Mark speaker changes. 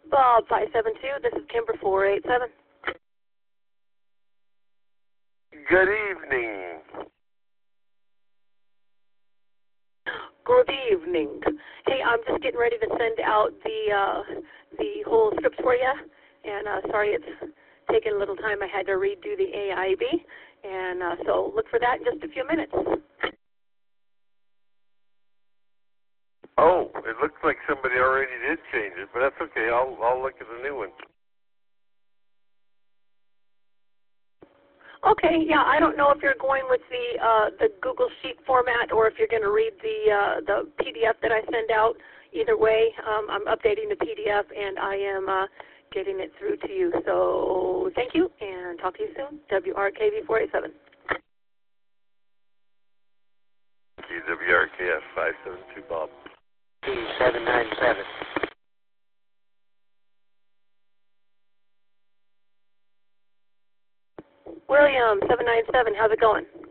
Speaker 1: Bob 572, this is Kimber 487.
Speaker 2: Good evening.
Speaker 1: Good evening. Hey, I'm just getting ready to send out the whole scripts for you, and sorry it's taken a little time. I had to redo the AIB, and so look for that in just a few minutes.
Speaker 2: Oh, it looks like somebody already did change it, but that's okay. I'll look at the new one.
Speaker 1: Okay, yeah, I don't know if you're going with the Google Sheet format or if you're going to read the PDF that I send out. Either way, I'm updating the PDF and I am getting it through to you. So thank you and talk to you soon. WRKV 487.
Speaker 2: WRKF 572 Bob.
Speaker 3: 797.
Speaker 1: William 797, how's it going?